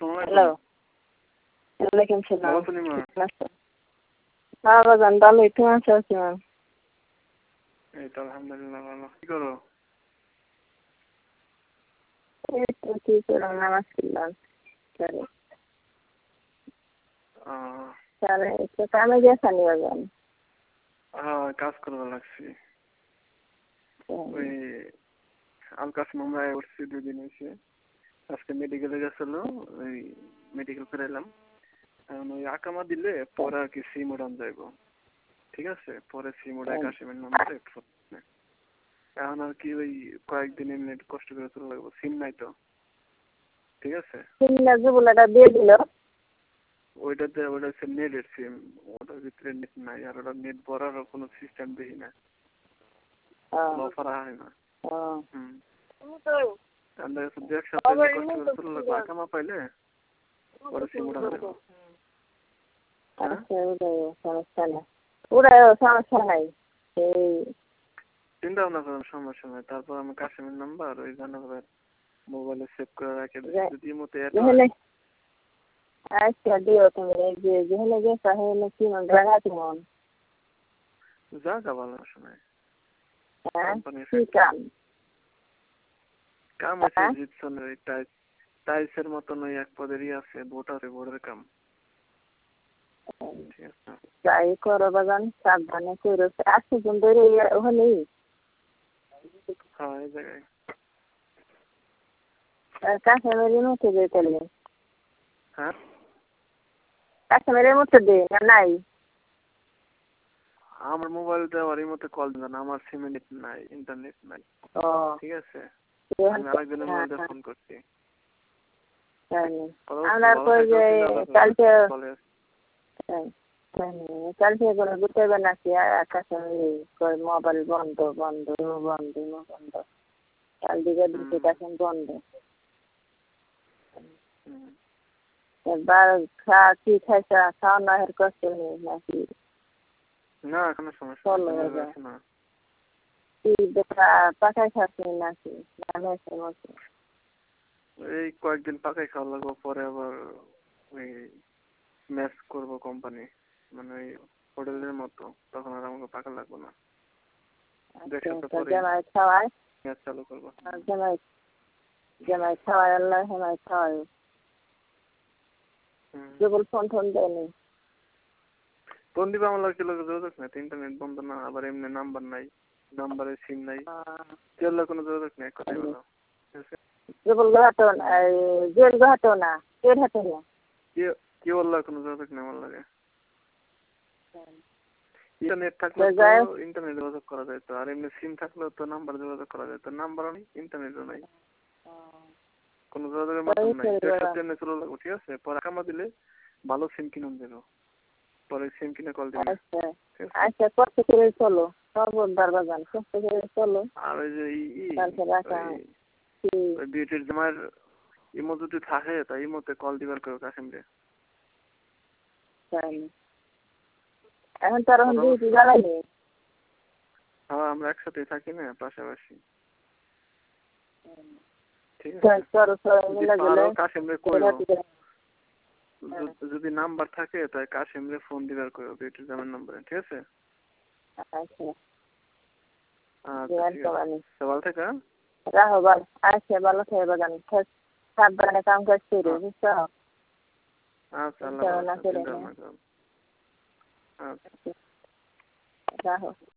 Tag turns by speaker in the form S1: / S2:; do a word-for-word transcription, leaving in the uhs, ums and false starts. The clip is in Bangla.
S1: হ্যালো, ওয়ালাইকুম সালাম। হ্যাঁ বাজান ভালোই, তুমি আছো কেমন?
S2: এই তো আলহামদুলিল্লাহ ভালো। কি করো?
S1: এই তো কি করো, নামাজ পড়লাম। চলে চলে তো কামে গেছানি বাজান?
S2: হ্যাঁ কাজ করবা লাগছি। ওই আলকাস মামলায় উঠছি দুই দিন হয়েছে। আজকে মেডিকেলে গেছিল, ওই মেডিকেল করে এলাম। এখন ওই আকামা দিলে পরে আর কি সিম উড়ান যাইব। ঠিক আছে, পরে সিম উড়ায় কাশিমের নাম্বারে এখন আর কি ওই কয়েকদিন এমনি কষ্ট করে চলে লাগবো, সিম নাই তো। ঠিক আছে,
S1: সিম না জুবুলাটা দিয়ে দিল।
S2: ওইটাতে ওটা হচ্ছে নেটের সিম, ওটার ভিতরে নেট নাই। আর ওটা নেট ভরার কোনো সিস্টেম দেখি না, অফার হয় না। হুম আমরা দু এক সপ্তাহ কষ্ট করে চলে লাগবো, আকামা পাইলে পরে সিম উড়ান যাইব।
S1: সমস্যা নাই, ওরা সমস্যা নাই। এই
S2: চিন্তা ভাবনা করার সমস্যা নাই। তারপর আমার কাশিমের নাম্বার ওই জানাবার মোবাইলে সেভ করে রাখে যদি মতো
S1: আচ্ছা দিও তুমি। যে যেখানে গেছো সেখানে কি মন জায়গা কেমন?
S2: জায়গা ভালো শোনায়।
S1: কি কাম?
S2: কাম আছে জিপসনের ওই টাইস টাইলসের মতন ওই এক পদেরই আছে, বোটারে বোর্ডের কাম। ঠিক আছে,
S1: যাই করো বাগান, সাবধানে করো। আসছি কিন্তু ওখানেই
S2: হ্যাঁ এই জায়গায়
S1: কাশ্মীরের মধ্যে দিয়ে চলে।
S2: হ্যাঁ
S1: কাশ্মীরের মধ্যে দিয়ে না নাই?
S2: আমার মোবাইল দিয়ে আর এই মধ্যে কল দিন না, আমার সিমে নেট নাই, ইন্টারনেট নাই। ঠিক আছে, আমি আরেকজনের মোবাইল দিয়ে ফোন করছি।
S1: আমরা কই যে কালকে কালকে করে গুটাইবে নাকি কাশ্মীর মোবাইল বন্ধ বন্ধ বন্ধ বন্ধ, কাল দিকে দুটো এখন বন্ধ। এবার খা কি খাইছা, খাওয়া না হের কষ্ট নেই নাকি?
S2: না কোনো সমস্যা না।
S1: কি দেখা পাকাই খাচ্ছি নাকি?
S2: এই কয়েকদিন পাকাই খাওয়া লাগবো, পরে আবার ওই ম্যাচ করবো কোম্পানি, মানে ওই হোটেলের মতো, তখন আর আমাকে পাকা লাগবো না।
S1: জামাই খাওয়ায়
S2: ম্যাচ চালু করবো।
S1: জামাই জামাই খাওয়ায় আল্লাহ জামাই খাওয়ায়। কেবল ফোন ফোন দেয়নি।
S2: ফোন দিবে আমার লোকের লোকের যোগাযোগ নাই, ইন্টারনেট বন্ধ না, আবার এমনি নাম্বার নাই, নাম্বারে সিম নাই, কেউ কোনো যোগাযোগ নেই। কথাই বলো
S1: কেবল ঘাটো না, জেল ঘাটো না, জেল হাটো না,
S2: কি বললো কোনো যোগাযোগ নেই আমার লাগে। ইন্টারনেট থাকলে ইন্টারনেট যোগাযোগ করা যায় তো, আর এমনি সিম থাকলেও তো নাম্বার যোগাযোগ করা যায় তো, নাম্বারও নেই ইন্টারনেটও নাই, কোনো যোগাযোগের মাধ্যম নাই। এক সপ্তাহ এমনি চলে লাগবো। ঠিক আছে, পরে আকামা দিলে ভালো সিম কিনুন দেবো, পরে সিম কিনে কল দিবে।
S1: আচ্ছা কষ্ট করে চলো, সর্বদার বাগান কষ্ট করে চলো।
S2: আর ওই যে বিউটির জামার ইমো যদি থাকে তা ইমোতে কল দিবার কেউ কাশিম রে।
S1: এখন তো আর ডিউটি জ্বালাইনি।
S2: হ্যাঁ আমরা একসাথে থাকি না, পাশাপাশি। ঠিক আছে, কাশিম রে কইও যদি নাম্বার থাকে তাই কাশিম রে ফোন দিবার কইও বিউটির জামার নাম্বারে। ঠিক আছে,
S1: আচ্ছা
S2: ভালো থাকা।
S1: রাহো ভালো। আচ্ছা ভালো থাকে বাগান, সাবধানে কাম কাজ করো বুঝছো।
S2: আচ্ছা আল্লাহ। আচ্ছা
S1: রাহো।